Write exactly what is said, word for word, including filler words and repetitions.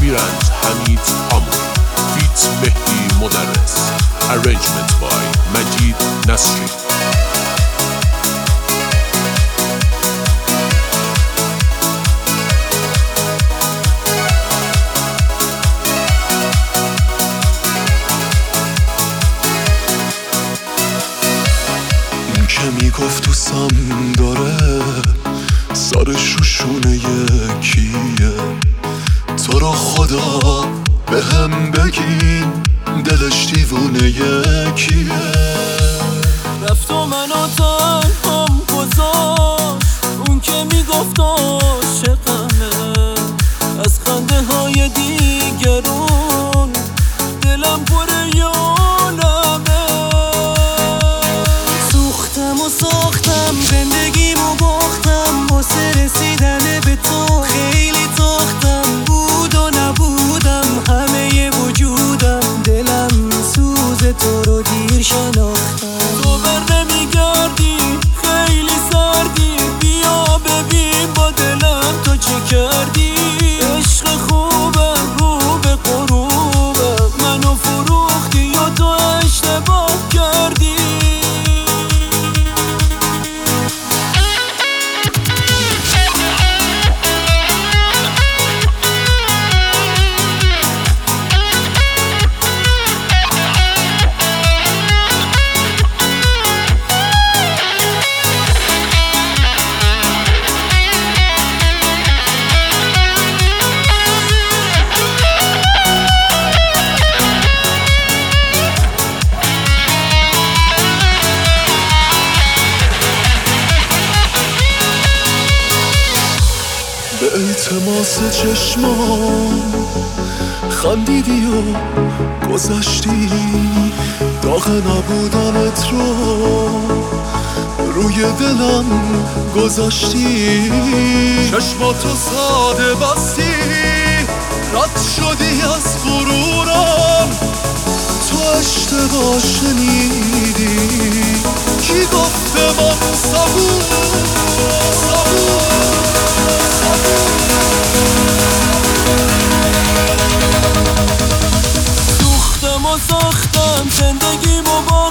Mirand Hamid Amur feat. Mehdi Modarres. Arrangement by Majid Nasri. که میگفت تو سم داره سرش رو شونه یکیه، تو رو خدا به هم بگین دلش دیوونه یکیه. رفت و منو تنهام گذاشت، اون که میگفت عاشقمه، از خنده های دیگرون دلم پر یالمه. سوختم و ساختم زندگیمو باختم، واسه رسیدن به تو خیلی تاختم. بود و نبودم همه وجودم، دلم سوز تو رو دیر شناختم. تو بر نمیگردی خیلی سردی، بیا ببین با دلم تو چه کردی. عشق خوبه رو به غروبه، منو فروختی یا تو اشتباه کردی. به التماس چشمان خندیدی و گذشتی، داغ نبودنت رو روی دلم گذاشتی. چشماتو ساده بستی، رد شدی از غرورم، تو اشتباه شنیدی. کی گفته من صبور صبور سوختم و ساختم زندگیمو با